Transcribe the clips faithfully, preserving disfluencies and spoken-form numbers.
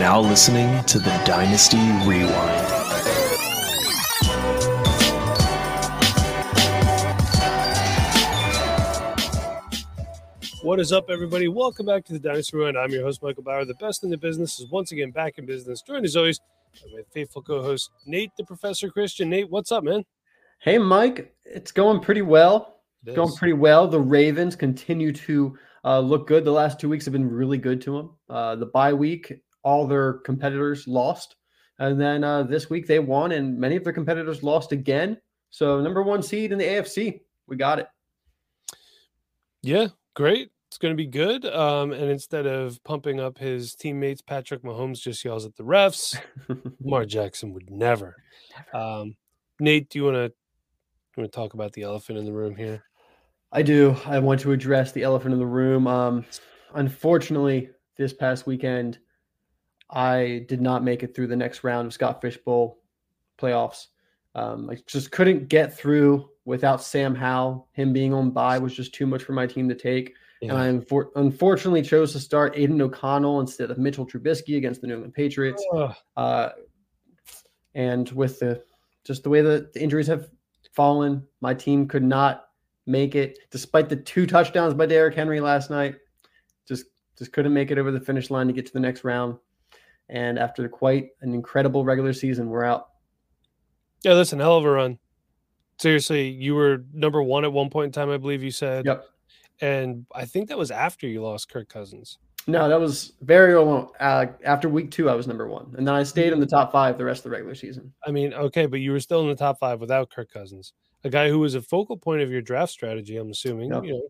now listening to the Dynasty Rewind. What is up, everybody? Welcome back to the Dynasty Rewind. I'm your host, Michael Bauer. The best in the business is once again back in business. Joined as always by my faithful co-host, Nate the Professor Christian. Nate, what's up, man? Hey, Mike. It's going pretty well. It Going is. pretty well. The Ravens continue to uh, look good. The last two weeks have been really good to them. Uh, the bye week, all their competitors lost. And then uh, this week they won, and many of their competitors lost again. So number one seed in the A F C. We got it. Yeah, great. It's going to be good. Um, and instead of pumping up his teammates, Patrick Mahomes just yells at the refs. Lamar Jackson would never. Never. Um, Nate, do you want to want to talk about the elephant in the room here? I do. I want to address the elephant in the room. Um, unfortunately, this past weekend, I did not make it through the next round of Scott Fish Bowl playoffs. Um, I just couldn't get through without Sam Howell. Him being on bye was just too much for my team to take. Yeah. And I unfor- unfortunately chose to start Aiden O'Connell instead of Mitchell Trubisky against the New England Patriots. Ugh. Uh, and with the just the way that the injuries have fallen, my team could not make it, despite the two touchdowns by Derrick Henry last night. Just just couldn't make it over the finish line to get to the next round. And after quite an incredible regular season, we're out. Yeah, listen, hell of a run. Seriously, you were number one at one point in time, I believe you said. Yep. And I think that was after you lost Kirk Cousins. No, that was very early. Uh, after week two, I was number one. And then I stayed in the top five the rest of the regular season. I mean, okay, but you were still in the top five without Kirk Cousins, a guy who was a focal point of your draft strategy, I'm assuming. Yep. You know,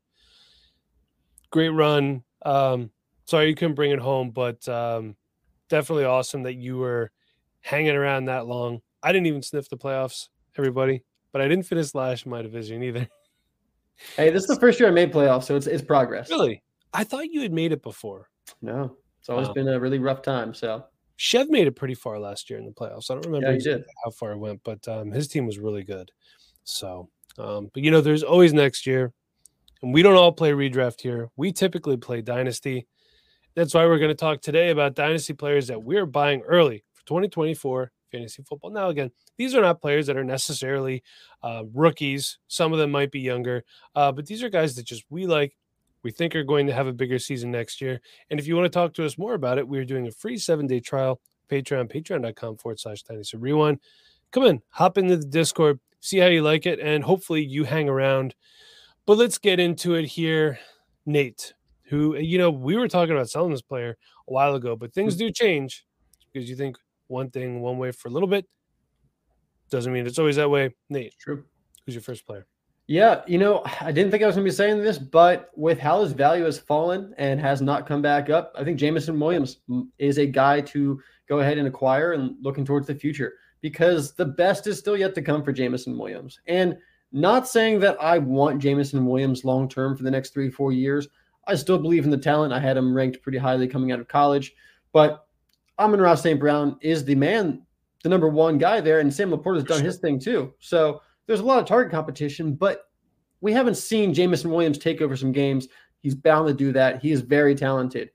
great run. Um, sorry you couldn't bring it home, but um, definitely awesome that you were hanging around that long. I didn't even sniff the playoffs, everybody, but I didn't finish last in my division either. Hey, this is the first year I made playoffs, so it's it's progress. Really? I thought you had made it before. No, it's always Wow. been a really rough time. So Chev made it pretty far last year in the playoffs. I don't remember Yeah, he exactly did. how far it went, but um, his team was really good. So, um, but you know, there's always next year, and we don't all play redraft here. We typically play Dynasty. That's why we're going to talk today about Dynasty players that we're buying early for twenty twenty-four fantasy football. Now, again, these are not players that are necessarily uh, rookies. Some of them might be younger, uh, but these are guys that just we like. We think are going to have a bigger season next year. And if you want to talk to us more about it, we're doing a free seven-day trial, Patreon, patreon.com forward slash Dynasty Rewind. Come in, hop into the Discord, see how you like it, and hopefully you hang around. But let's get into it here. Nate, who, you know, we were talking about selling this player a while ago, but things do change because you think one thing one way for a little bit doesn't mean it's always that way. Nate, true. who's your first player? Yeah, you know, I didn't think I was going to be saying this, but with how his value has fallen and has not come back up, I think Jameson Williams is a guy to go ahead and acquire and looking towards the future because the best is still yet to come for Jameson Williams. And not saying that I want Jameson Williams long-term for the next three, four years. I still believe in the talent. I had him ranked pretty highly coming out of college, but Amon-Ra Saint Brown is the man, the number one guy there, and Sam Laporta has done his thing too. So there's a lot of target competition, but we haven't seen Jameson Williams take over some games. He's bound to do that. He is very talented.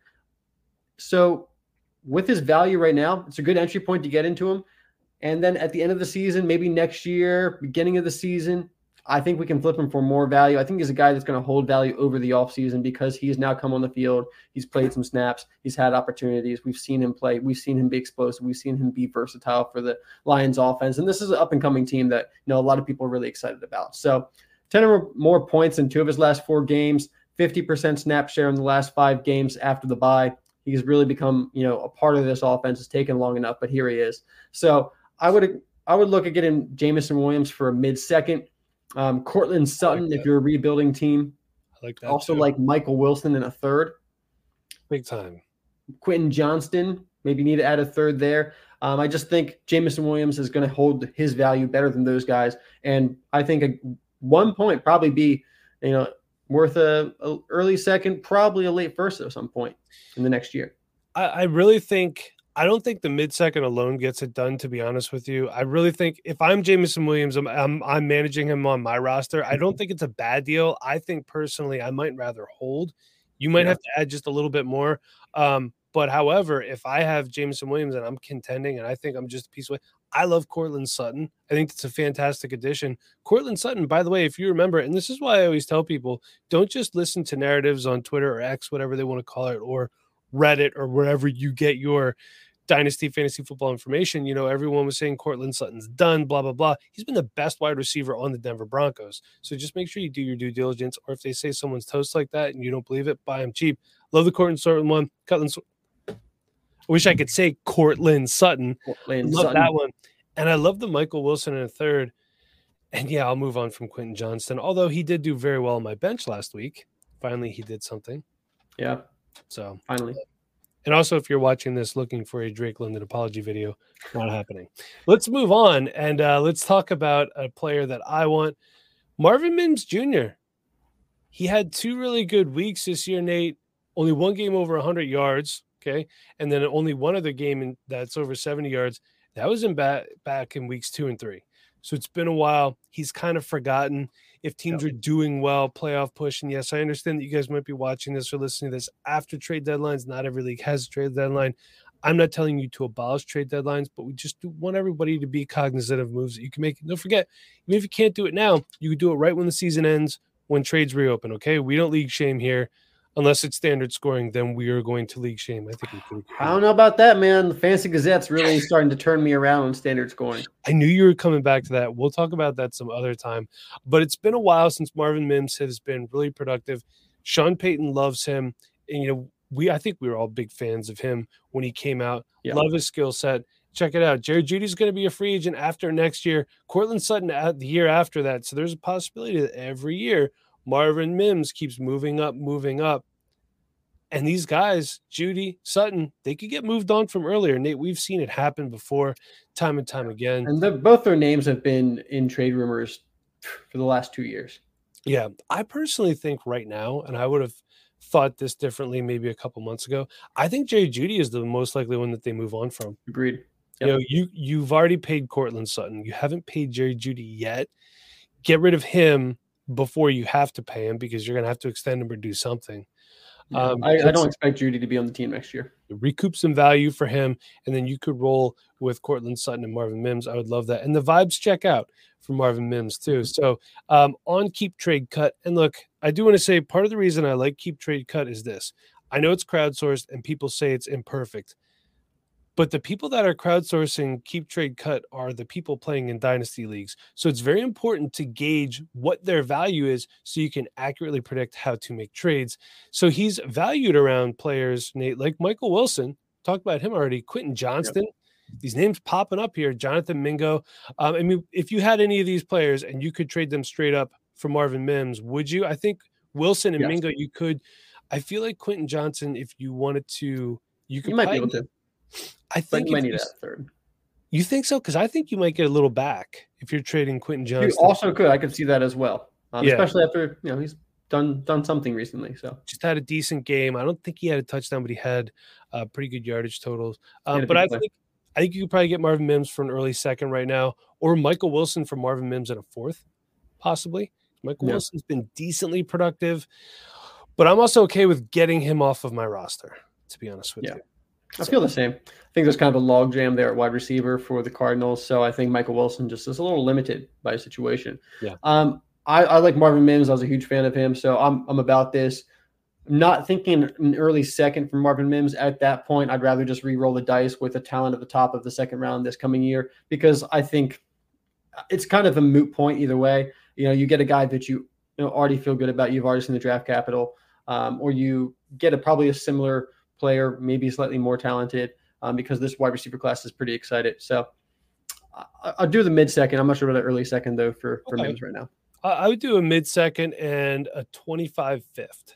So with his value right now, it's a good entry point to get into him. And then at the end of the season, maybe next year, beginning of the season, I think we can flip him for more value. I think he's a guy that's going to hold value over the offseason because he has now come on the field. He's played some snaps. He's had opportunities. We've seen him play. We've seen him be explosive. We've seen him be versatile for the Lions offense. And this is an up-and-coming team that, you know, a lot of people are really excited about. So ten or more points in two of his last four games, fifty percent snap share in the last five games after the bye. He's really become, you know, a part of this offense. It's taken long enough, but here he is. So I would I would look at getting Jameson Williams for a mid-second. Um, Cortland Sutton, like if you're a rebuilding team. I like that. Also too. like Michael Wilson in a third. Big time. Quentin Johnston, maybe need to add a third there. Um, I just think Jameson Williams is going to hold his value better than those guys. And I think a, one point probably be, you know, worth a, a early second, probably a late first at some point in the next year. I, I really think I don't think the mid-second alone gets it done, to be honest with you. I really think if I'm Jameson Williams, I'm, I'm, I'm managing him on my roster. I don't think it's a bad deal. I think personally I might rather hold. You might Yeah. have to add just a little bit more. Um, But however, if I have Jameson Williams and I'm contending and I think I'm just a piece away, I love Cortland Sutton. I think it's a fantastic addition. Cortland Sutton, by the way, if you remember, and this is why I always tell people, don't just listen to narratives on Twitter or X, whatever they want to call it, or Reddit or wherever you get your Dynasty fantasy football information. You know, everyone was saying Cortland Sutton's done, blah, blah, blah. He's been the best wide receiver on the Denver Broncos. So just make sure you do your due diligence, or if they say someone's toast like that and you don't believe it, buy him cheap. Love the Cortland Sutton one. Cortland I wish I could say Cortland Sutton. Cortland love Sutton. that one. And I love the Michael Wilson in a third. And yeah, I'll move on from Quentin Johnston, although he did do very well on my bench last week. Finally, he did something. Yeah. So finally. And also, if you're watching this looking for a Drake London apology video, not happening. Let's move on and uh, let's talk about a player that I want, Marvin Mims Junior He had two really good weeks this year, Nate. Only one game over one hundred yards. Okay. And then only one other game in, that's over seventy yards. That was in back, back in weeks two and three. So it's been a while. He's kind of forgotten. If teams yep. are doing well, playoff push. And yes, I understand that you guys might be watching this or listening to this after trade deadlines. Not every league has a trade deadline. I'm not telling you to abolish trade deadlines, but we just do want everybody to be cognizant of moves that you can make. Don't forget, even if you can't do it now, you can do it right when the season ends, when trades reopen. Okay. We don't league shame here. Unless it's standard scoring, then we are going to league shame. I think we can. I don't know about that, man. The Fantasy Gazette's really starting to turn me around on standard scoring. I knew you were coming back to that. We'll talk about that some other time. But it's been a while since Marvin Mims has been really productive. Sean Payton loves him. And, you know, we I think we were all big fans of him when he came out. Yeah. Love his skill set. Check it out. Jerry Jeudy's going to be a free agent after next year. Cortland Sutton at the year after that. So there's a possibility that every year Marvin Mims keeps moving up, moving up. And these guys, Jeudy, Sutton, they could get moved on from earlier. Nate, we've seen it happen before, time and time again. And the, both their names have been in trade rumors for the last two years. Yeah, I personally think right now, and I would have thought this differently maybe a couple months ago, I think Jerry Jeudy is the most likely one that they move on from. Agreed. Yep. You know, you, you've already paid Cortland Sutton. You haven't paid Jerry Jeudy yet. Get rid of him before you have to pay him because you're going to have to extend him or do something. Yeah, um, I, I don't expect Jeudy to be on the team next year. Recoup some value for him, and then you could roll with Cortland Sutton and Marvin Mims. I would love that. And the vibes check out for Marvin Mims too. So um, on Keep Trade Cut, and look, I do want to say part of the reason I like Keep Trade Cut is this. I know it's crowdsourced, and people say it's imperfect. But the people that are crowdsourcing Keep Trade Cut are the people playing in dynasty leagues. So it's very important to gauge what their value is so you can accurately predict how to make trades. So he's valued around players, Nate, like Michael Wilson. Talked about him already. Quentin Johnston. Yep. These names popping up here. Jonathan Mingo. Um, I mean, if you had any of these players and you could trade them straight up for Marvin Mims, would you? I think Wilson and yes. Mingo, you could. I feel like Quentin Johnson, if you wanted to, you could. You might be able to. I think you might need that third. You think so? Because I think you might get a little back if you're trading Quentin Johnston. You also could. I could see that as well, um, yeah. especially after you know he's done done something recently. So just had a decent game. I don't think he had a touchdown, but he had uh, pretty good yardage totals. Um, but I play. think I think you could probably get Marvin Mims for an early second right now, or Michael Wilson for Marvin Mims at a fourth, possibly. Michael yeah. Wilson's been decently productive, but I'm also okay with getting him off of my roster. To be honest with yeah. you. I feel the same. I think there's kind of a log jam there at wide receiver for the Cardinals. So I think Michael Wilson just is a little limited by a situation. Yeah. Um, I, I like Marvin Mims. I was a huge fan of him. So I'm I'm about this. I'm not thinking an early second from Marvin Mims at that point. I'd rather just re-roll the dice with a talent at the top of the second round this coming year because I think it's kind of a moot point either way. You know, you get a guy that you, you know, already feel good about. You've already seen the draft capital, um, or you get a probably a similar player, maybe slightly more talented, um, because this wide receiver class is pretty excited. So I, I'll do the mid second. I'm not sure about the early second though for for okay. Mims right now. I would do a mid second and a twenty-five fifth.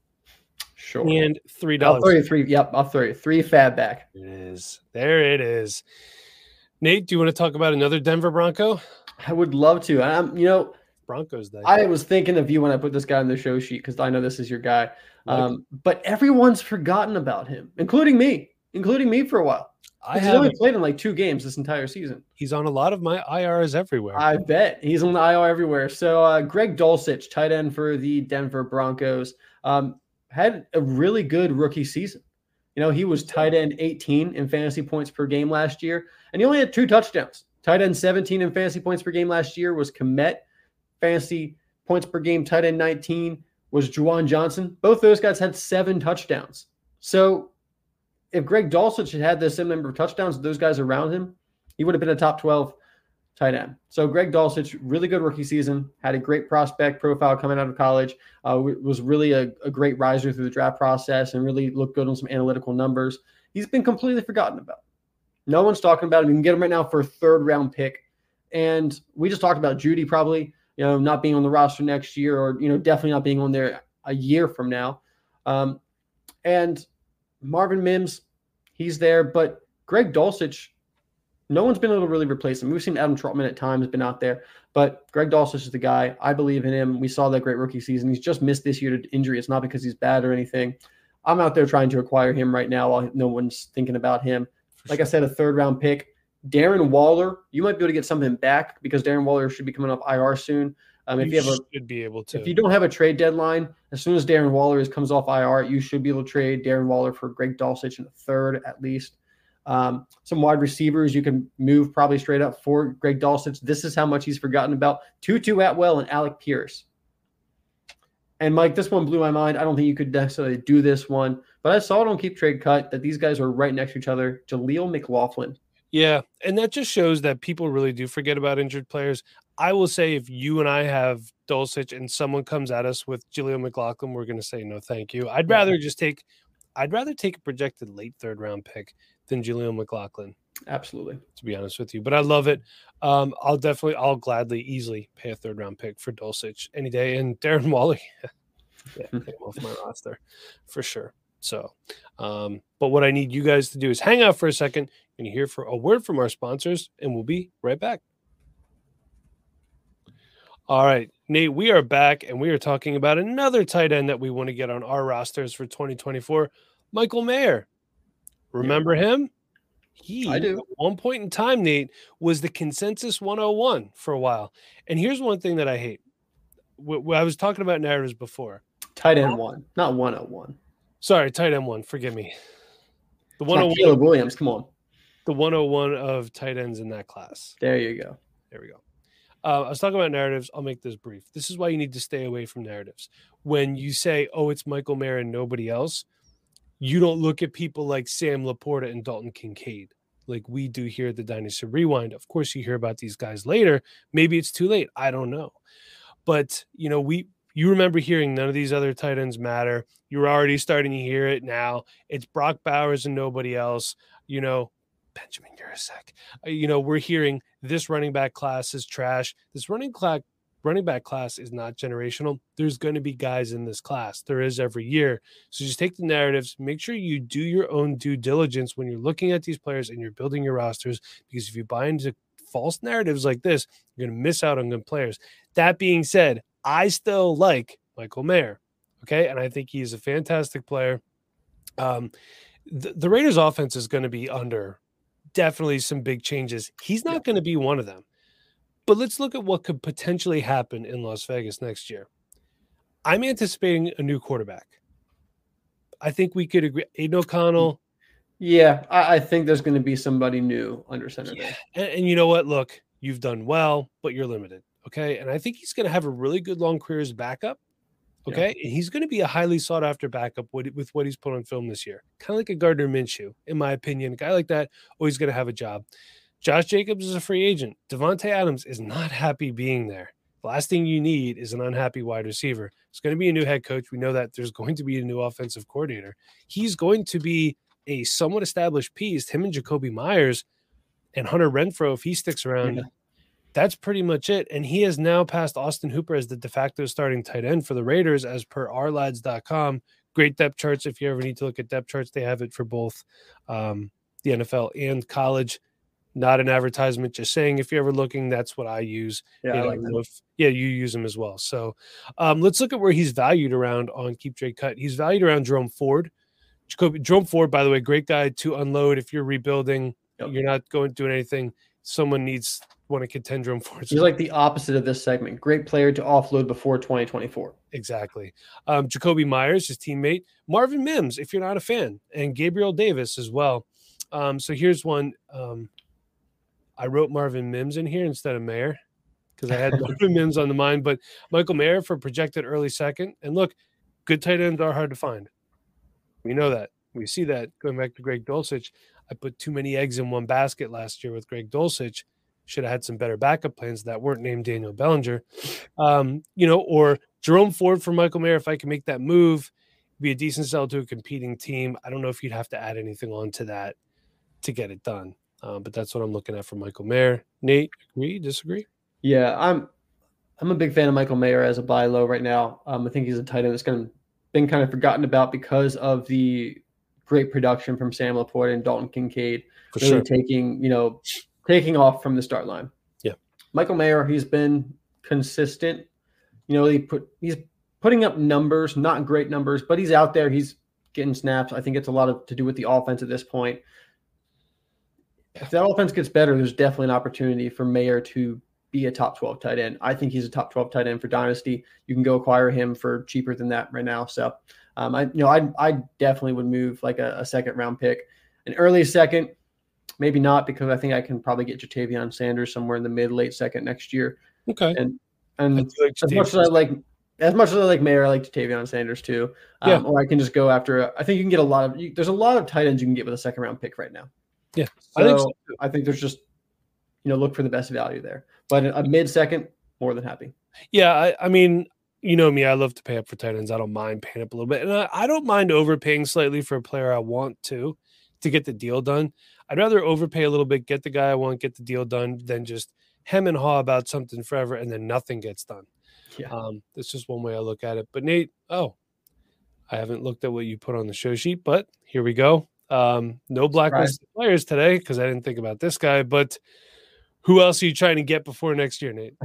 Sure. And three dollars. I'll throw you three. Yep, I'll throw you three fab back. It is. There it is. Nate, do you want to talk about another Denver Bronco? I would love to. I'm, you know, Broncos Day. I was thinking of you when I put this guy on the show sheet because I know this is your guy. Um, but everyone's forgotten about him, including me, including me for a while. I he's only played in like two games this entire season. He's on a lot of my I Rs everywhere. I bet he's on the I R everywhere. So uh, Greg Dulcich, tight end for the Denver Broncos, um, had a really good rookie season. You know, he was tight end eighteen in fantasy points per game last year, and he only had two touchdowns. Tight end seventeen in fantasy points per game last year was Kmet. Fantasy points per game, tight end nineteen was Juwan Johnson. Both those guys had seven touchdowns. So if Greg Dulcich had had the same number of touchdowns, those guys around him, he would have been a top twelve tight end. So Greg Dulcich, really good rookie season, had a great prospect profile coming out of college, uh, was really a, a great riser through the draft process and really looked good on some analytical numbers. He's been completely forgotten about. No one's talking about him. You can get him right now for a third round pick. And we just talked about Judy probably, you know, not being on the roster next year, or, you know, definitely not being on there a year from now. Um, and Marvin Mims, he's there, but Greg Dulcich, no one's been able to really replace him. We've seen Adam Trotman at times been out there, but Greg Dulcich is the guy. I believe in him. We saw that great rookie season. He's just missed this year to injury. It's not because he's bad or anything. I'm out there trying to acquire him right now while no one's thinking about him. Like I said, a third round pick. Darren Waller, you might be able to get something back because Darren Waller should be coming off I R soon. Um, if you, you have a, should be able to. If you don't have a trade deadline, as soon as Darren Waller is, comes off I R, you should be able to trade Darren Waller for Greg Dulcich in the third at least. Um, some wide receivers you can move probably straight up for Greg Dulcich. This is how much he's forgotten about. Tutu Atwell and Alec Pierce. And Mike, this one blew my mind. I don't think you could necessarily do this one, but I saw it on Keep Trade Cut that these guys are right next to each other. Jaleel McLaughlin. Yeah, and that just shows that people really do forget about injured players. I will say if you and I have Dulcich and someone comes at us with Jaleel McLaughlin, we're going to say no thank you. I'd Yeah. rather just take I'd rather take a projected late third round pick than Jaleel McLaughlin. Absolutely. To be honest with you, but I love it. Um, I'll definitely, I'll gladly, easily pay a third round pick for Dulcich any day. And Darren Waller, yeah, take him off my roster for sure. So, um, but what I need you guys to do is hang out for a second and hear for a word from our sponsors, and we'll be right back. All right, Nate, we are back, and we are talking about another tight end that we want to get on our rosters for twenty twenty-four, Michael Mayer. Remember yeah. him? He, I do. At one point in time, Nate, was the consensus one oh one for a while. And here's one thing that I hate. W- I was talking about narratives before. Tight end one, not one oh one. Sorry, tight end one. Forgive me. The one oh one. Caleb Williams, come on. The one oh one of tight ends in that class. There you go. There we go. Uh, I was talking about narratives. I'll make this brief. This is why you need to stay away from narratives. When you say, oh, it's Michael Mayer and nobody else, you don't look at people like Sam Laporta and Dalton Kincaid like we do here at the Dynasty Rewind. Of course, you hear about these guys later. Maybe it's too late. I don't know. But, you know, we you remember hearing none of these other tight ends matter. You're already starting to hear it now. It's Brock Bowers and nobody else. You know, Benjamin Yurasek. Uh, you know, we're hearing this running back class is trash. This running class running back class is not generational. There's going to be guys in this class. There is every year. So just take the narratives, make sure you do your own due diligence when you're looking at these players and you're building your rosters, because if you buy into false narratives like this, you're going to miss out on good players. That being said, I still like Michael Mayer. Okay. And I think he's a fantastic player. Um, the, the Raiders offense is going to be under definitely some big changes. He's not yeah. going to be one of them. But let's look at what could potentially happen in Las Vegas next year. I'm anticipating a new quarterback. I think we could agree. Aiden O'Connell. Yeah, I, I think there's going to be somebody new under center. Yeah. And, and you know what? Look, you've done well, but you're limited. Okay. And I think he's going to have a really good long career as backup. Okay. Yeah. And he's going to be a highly sought after backup with, with what he's put on film this year. Kind of like a Gardner Minshew, in my opinion. A guy like that, always going to have a job. Josh Jacobs is a free agent. Devontae Adams is not happy being there. The last thing you need is an unhappy wide receiver. It's going to be a new head coach. We know that there's going to be a new offensive coordinator. He's going to be a somewhat established piece. Him and Jacoby Myers and Hunter Renfrow, if he sticks around, yeah. that's pretty much it. And he has now passed Austin Hooper as the de facto starting tight end for the Raiders, as per our lads dot com. Great depth charts. If you ever need to look at depth charts, they have it for both um, the N F L and college. Not an advertisement, just saying if you're ever looking, that's what I use. Yeah, you I know, like that. if, yeah, you use them as well. So um, let's look at where he's valued around on Keep Trade Cut. He's valued around Jerome Ford. Jacoby, Jerome Ford, by the way, great guy to unload if you're rebuilding. Yep. You're not going to do anything. Someone needs want to contend room for. He's like the opposite of this segment. Great player to offload before twenty twenty-four. Exactly. Um, Jacoby Myers, his teammate, Marvin Mims, if you're not a fan, and Gabriel Davis as well. Um, so here's one. Um, I wrote Marvin Mims in here instead of Mayer because I had Marvin Mims on the mind, but Michael Mayer for projected early second. And look, good tight ends are hard to find. We know that. We see that going back to Greg Dulcich. I put too many eggs in one basket last year with Greg Dulcich. Should have had some better backup plans that weren't named Daniel Bellinger. Um, you know, or Jerome Ford for Michael Mayer. If I can make that move, be a decent sell to a competing team. I don't know if you'd have to add anything on to that to get it done. Um, but that's what I'm looking at for Michael Mayer. Nate, agree, disagree? Yeah, I'm I'm a big fan of Michael Mayer as a buy low right now. Um, I think he's a tight end that's kind of been kind of forgotten about because of the great production from Sam Laporte and Dalton Kincaid. For really sure. taking, you know, taking off from the start line. Yeah. Michael Mayer, he's been consistent. You know, he put he's putting up numbers, not great numbers, but he's out there. He's getting snaps. I think it's a lot of to do with the offense at this point. If that offense gets better, there's definitely an opportunity for Mayer to be a top twelve tight end. I think he's a top twelve tight end for Dynasty. You can go acquire him for cheaper than that right now. So, um, I you know I I definitely would move like a, a second round pick, an early second, maybe not because I think I can probably get Jatavion Sanders somewhere in the mid late second next year. Okay. And and like as much as I like as much as I like Mayer, I like Jatavion Sanders too. Um, Yeah. Or I can just go after. I think you can get a lot of. You, there's a lot of tight ends you can get with a second round pick right now. Yeah, so I think so. I think there's just, you know, look for the best value there. But a mid second, more than happy. Yeah, I, I mean, you know me, I love to pay up for tight ends. I don't mind paying up a little bit. And I, I don't mind overpaying slightly for a player I want to, to get the deal done. I'd rather overpay a little bit, get the guy I want, get the deal done, than just hem and haw about something forever and then nothing gets done. Yeah. Um, that's just one way I look at it. But Nate, oh, I haven't looked at what you put on the show sheet, but here we go. Um, no blacklisted players today because I didn't think about this guy, but who else are you trying to get before next year, Nate?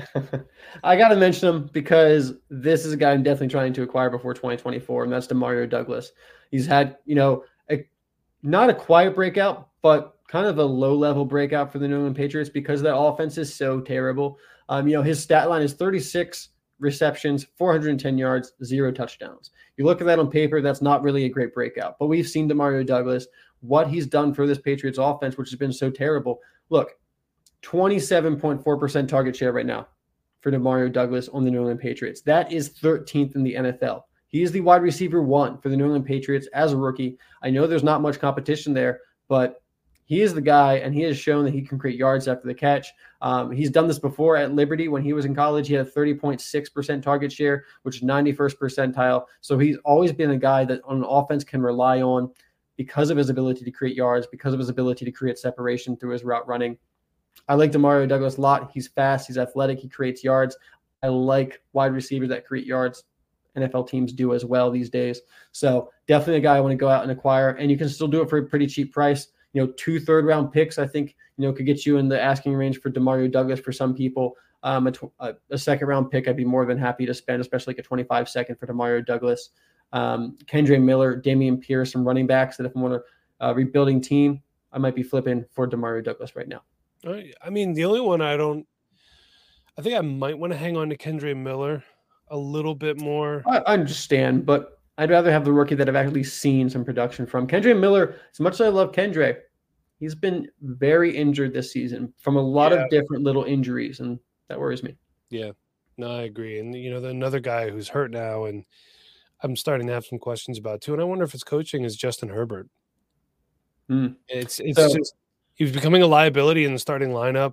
I got to mention him because this is a guy I'm definitely trying to acquire before twenty twenty-four, and that's Demario Douglas. He's had, you know, a, not a quiet breakout, but kind of a low-level breakout for the New England Patriots because that offense is so terrible. Um, you know, his stat line is thirty-six receptions, four hundred ten yards, zero touchdowns. You look at that on paper, that's not really a great breakout. But we've seen Demario Douglas, what he's done for this Patriots offense, which has been so terrible. Look, twenty-seven point four percent target share right now for Demario Douglas on the New England Patriots. That is thirteenth in the N F L. He is the wide receiver one for the New England Patriots as a rookie. I know there's not much competition there, but he is the guy, and he has shown that he can create yards after the catch. Um, he's done this before at Liberty when he was in college. He had a thirty point six percent target share, which is ninety-first percentile. So he's always been a guy that on offense can rely on because of his ability to create yards, because of his ability to create separation through his route running. I like Demario Douglas a lot. He's fast. He's athletic. He creates yards. I like wide receivers that create yards. N F L teams do as well these days. So definitely a guy I want to go out and acquire, and you can still do it for a pretty cheap price. You know, two third round picks, I think, you know, could get you in the asking range for Demario Douglas for some people. Um, a, tw- a, a second round pick, I'd be more than happy to spend, especially like a twenty-five second for Demario Douglas. Um, Kendre Miller, Damian Pierce, some running backs that if I'm on a uh, rebuilding team, I might be flipping for Demario Douglas right now. I mean, the only one I don't, I think I might want to hang on to Kendre Miller a little bit more. I, I understand, but I'd rather have the rookie that I've actually seen some production from. Kendre Miller, as much as I love Kendre, he's been very injured this season from a lot Yeah. of different little injuries, and that worries me. Yeah, no, I agree. And, you know, the, another guy who's hurt now, and I'm starting to have some questions about too, and I wonder if his coaching is Justin Herbert. Mm. It's it's So- just he's becoming a liability in the starting lineup.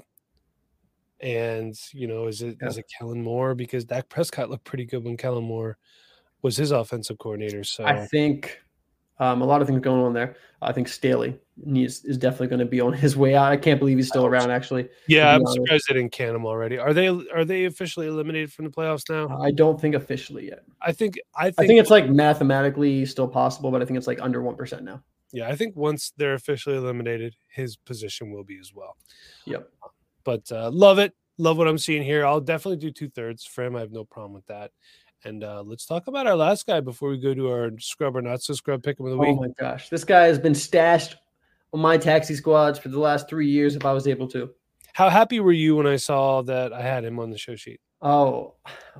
And, you know, is it Yeah. is it Kellen Moore? Because Dak Prescott looked pretty good when Kellen Moore was his offensive coordinator. So I think um, a lot of things going on there. I think Staley needs, is definitely going to be on his way out. I can't believe he's still Oh, around, actually. yeah, to be I'm honest. surprised they didn't can him already. Are they are they officially eliminated from the playoffs now? I don't think officially yet. I think I think, I think it's like mathematically still possible, but I think it's like under one percent now. yeah, I think once they're officially eliminated, his position will be as well. Yep. But uh, love it. Love what I'm seeing here. I'll definitely do two thirds for him. I have no problem with that. And uh, let's talk about our last guy before we go to our scrub or not so scrub pick of the Oh week. my gosh. This guy has been stashed on my taxi squads for the last three years if I was able to. How happy were you when I saw that I had him on the show sheet? Oh,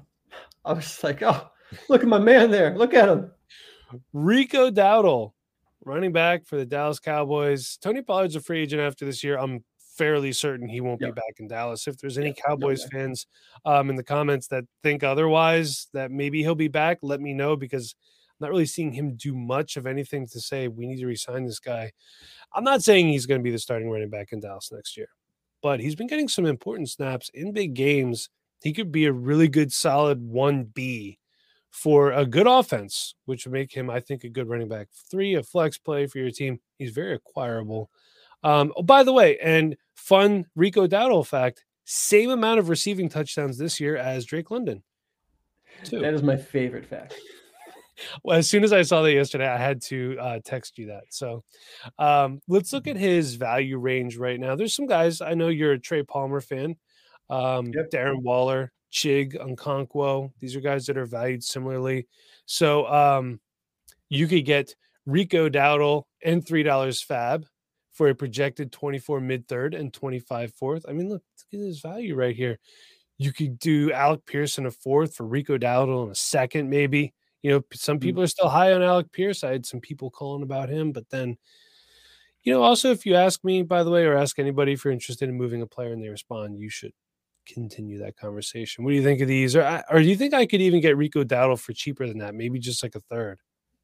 I was like, oh, look at my man there. Look at him. Rico Dowdle, running back for the Dallas Cowboys. Tony Pollard's a free agent after this year. I'm fairly certain he won't Yep. be back in Dallas. If there's any Yep. Cowboys Okay. fans um, in the comments that think otherwise, that maybe he'll be back, let me know, because I'm not really seeing him do much of anything to say we need to re-sign this guy. I'm not saying he's going to be the starting running back in Dallas next year, but he's been getting some important snaps in big games. He could be a really good, solid one B for a good offense, which would make him, I think, a good running back three, a flex play for your team. He's very acquirable. Um, oh, by the way, and fun Rico Dowdle fact, same amount of receiving touchdowns this year as Drake London. Too. That is my favorite fact. Well, as soon as I saw that yesterday, I had to uh, text you that. So um, let's look at his value range right now. There's some guys, I know you're a Trey Palmer fan, um, Yep. Darren Waller, Chig, Unconkwo. These are guys that are valued similarly. So um, you could get Rico Dowdle and three dollars fab for a projected twenty-four mid-third and twenty-five fourth. I mean, look, look at his value right here. You could do Alec Pierce in a fourth for Rico Dowdle in a second, maybe. You know, some people are still high on Alec Pierce. I had some people calling about him, but then, you know, also if you ask me, by the way, or ask anybody if you're interested in moving a player and they respond, you should continue that conversation. What do you think of these? Or, or do you think I could even get Rico Dowdle for cheaper than that? Maybe just like a third.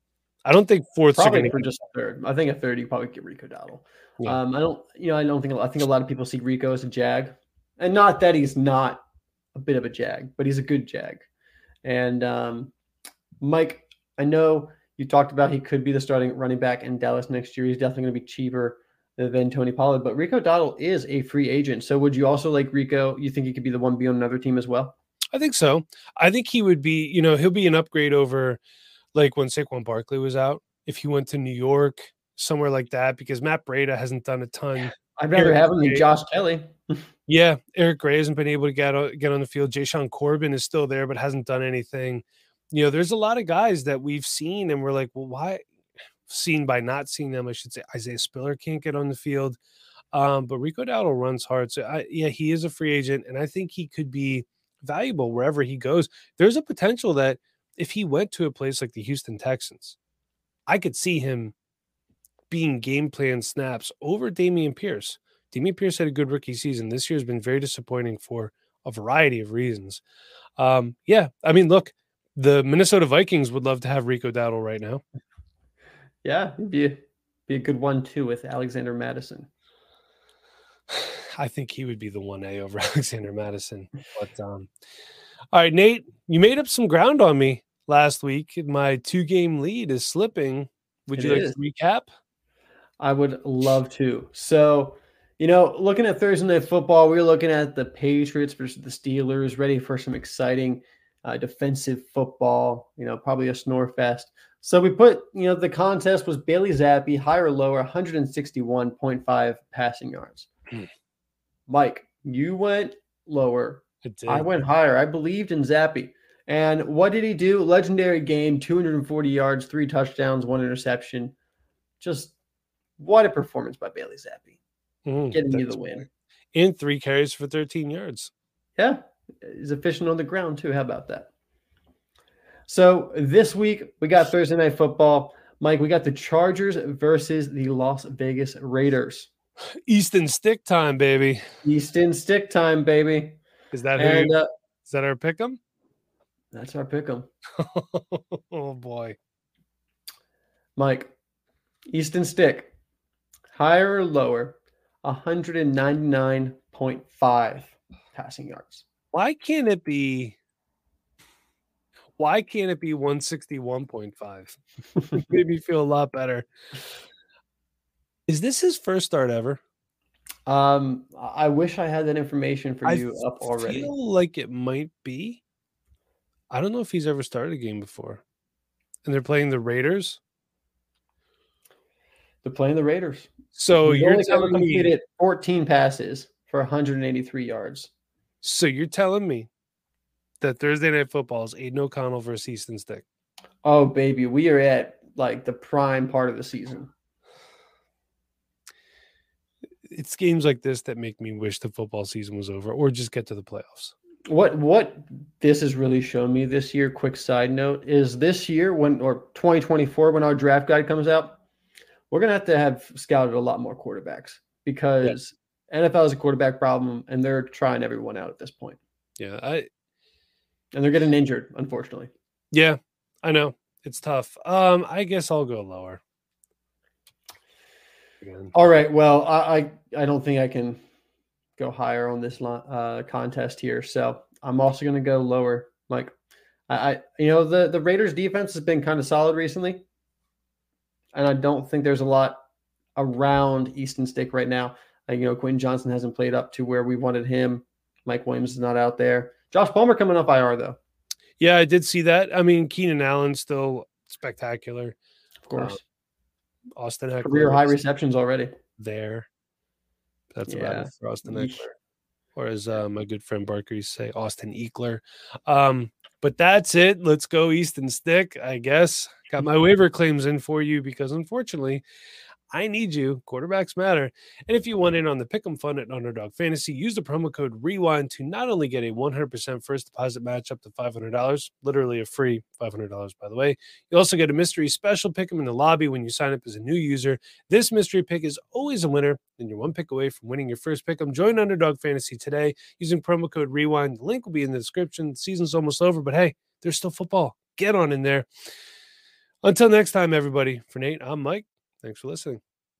I don't think fourths Probably are going for to just a third. I think a third, you probably get Rico Dowdle. Yeah. Um, I don't, you know, I don't think, I think a lot of people see Rico as a jag, and not that he's not a bit of a jag, but he's a good jag. And um, Mike, I know you talked about he could be the starting running back in Dallas next year. He's definitely going to be cheaper than Tony Pollard, but Rico Dowdle is a free agent. So would you also like Rico? You think he could be the one B on another team as well? I think so. I think he would be, you know, he'll be an upgrade over like when Saquon Barkley was out. If he went to New York, somewhere like that, because Matt Breida hasn't done a ton. I'd rather Eric have him than Gray. Josh Kelly. Yeah, Eric Gray hasn't been able to get on, get on the field. Jayshawn Corbin is still there, but hasn't done anything. You know, there's a lot of guys that we've seen, and we're like, well, why? Seen by not seeing them, I should say. Isaiah Spiller can't get on the field, um, but Rico Dowdle runs hard. So, I, yeah, he is a free agent, and I think he could be valuable wherever he goes. There's a potential that if he went to a place like the Houston Texans, I could see him being game plan snaps over Dameon Pierce. Dameon Pierce had a good rookie season. This year has been very disappointing for a variety of reasons. Um, yeah, I mean, look, the Minnesota Vikings would love to have Rico Dowdle right now. Yeah, it'd be a, be a good one too with Alexander Madison. I think he would be the one A over Alexander Madison. But um, all right, Nate, you made up some ground on me last week. My two-game lead is slipping. Would It you like is. to recap? I would love to. So, you know, looking at Thursday Night Football, we were looking at the Patriots versus the Steelers, ready for some exciting uh, defensive football, you know, probably a snore fest. So we put, you know, the contest was Bailey Zappi, higher or lower, one sixty-one point five passing yards. Hmm. Mike, you went lower. I did. I went higher. I believed in Zappi. And what did he do? Legendary game, two hundred forty yards, three touchdowns, one interception. Just what a performance by Bailey Zappi. Mm, Getting you that's the win. right. And three carries for thirteen yards. Yeah, he's efficient on the ground too. How about that? So this week we got Thursday Night Football. Mike, we got the Chargers versus the Las Vegas Raiders. Easton stick time, baby. Easton stick time, baby. Is that who? And uh, Is that our pick 'em? that's our pick 'em. Oh boy, Mike, Easton stick, higher or lower, one ninety-nine point five passing yards. why can't it be? Why can't it be one sixty-one point five? Made me feel a lot better. Is this his first start ever? Um, I wish I had that information for I you up already. feel like it might be. I don't know if he's ever started a game before. And they're playing the Raiders. They're playing the Raiders. So He's you're only ever telling me completed fourteen passes for one eighty-three yards. so you're telling me that Thursday Night Football is Aiden O'Connell versus Easton Stick. Oh, baby, we are at like the prime part of the season. it's games like this that make me wish the football season was over or just get to the playoffs. What what this has really shown me this year, quick side note, is this year when or twenty twenty-four when our draft guide comes out, we're gonna have to have scouted a lot more quarterbacks because yeah. N F L is a quarterback problem and they're trying everyone out at this point. Yeah, I and they're getting injured, unfortunately. Yeah, I know. It's tough. Um, I guess I'll go lower. Again. All right. Well, I, I I don't think I can go higher on this uh, contest here. So I'm also going to go lower. Like, I, I, you know, the, the Raiders defense has been kind of solid recently. And I don't think there's a lot around Easton Stick right now. Like, you know, Quentin Johnson hasn't played up to where we wanted him. Mike Williams is not out there. Josh Palmer coming off I R though. Yeah, I did see that. I mean, Keenan Allen still spectacular. Of course. Uh, Austin Eckler. Career high receptions already. There. That's about yeah. it for Austin Eckler. Or as uh, my good friend Barker used to say, Austin Eckler. Um, but that's it. Let's go Easton Stick, I guess. Got my waiver claims in for you because, unfortunately, I need you. Quarterbacks matter. And if you want in on the Pick'em fun at Underdog Fantasy, use the promo code REWIND to not only get a one hundred percent first deposit match up to five hundred dollars, literally a free five hundred dollars, by the way. You also get a mystery special Pick'em in the lobby when you sign up as a new user. This mystery pick is always a winner, and you're one pick away from winning your first Pick'em. Join Underdog Fantasy today using promo code REWIND. The link will be in the description. The season's almost over, but hey, there's still football. Get on in there. Until next time, everybody. For Nate, I'm Mike. Thanks for listening.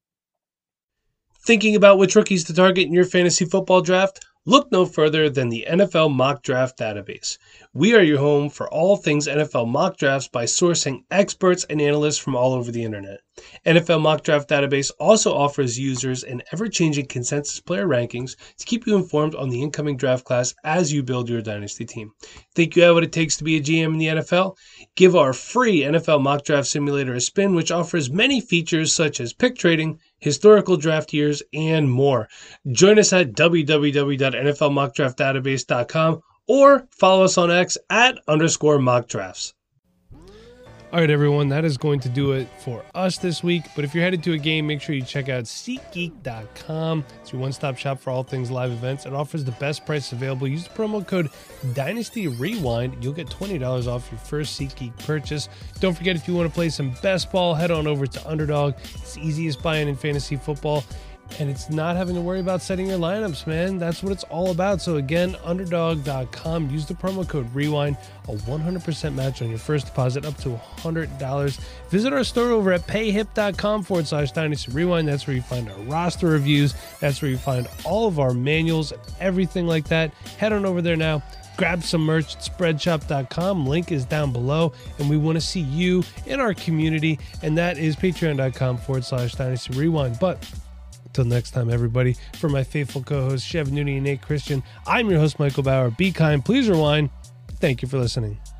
Thinking about which rookies to target in your fantasy football draft? Look no further than the N F L Mock Draft Database. We are your home for all things N F L mock drafts by sourcing experts and analysts from all over the internet. N F L Mock Draft Database also offers users an ever-changing consensus player rankings to keep you informed on the incoming draft class as you build your dynasty team. Think you have what it takes to be a G M in the N F L? Give our free N F L Mock Draft Simulator a spin, which offers many features such as pick trading, historical draft years, and more. Join us at w w w dot n f l mock draft database dot com or follow us on X at underscore mock drafts. All right, everyone, that is going to do it for us this week. But if you're headed to a game, make sure you check out SeatGeek dot com. It's your one-stop shop for all things live events. It offers the best price available. Use the promo code Dynasty Rewind. You'll get twenty dollars off your first SeatGeek purchase. Don't forget, if you want to play some best ball, head on over to Underdog. It's the easiest buy-in in fantasy football. And it's not having to worry about setting your lineups, man. That's what it's all about. So again, underdog dot com. Use the promo code REWIND. A one hundred percent match on your first deposit up to one hundred dollars. Visit our store over at payhip.com forward slash Dynasty Rewind. That's where you find our roster reviews. That's where you find all of our manuals and everything like that. Head on over there now. Grab some merch at spreadshop dot com. Link is down below. And we want to see you in our community. And that is patreon.com forward slash Dynasty Rewind. But until next time, everybody, for my faithful co-hosts, Chev Nooney and Nate Christian, I'm your host, Michael Bauer. Be kind, please rewind. Thank you for listening.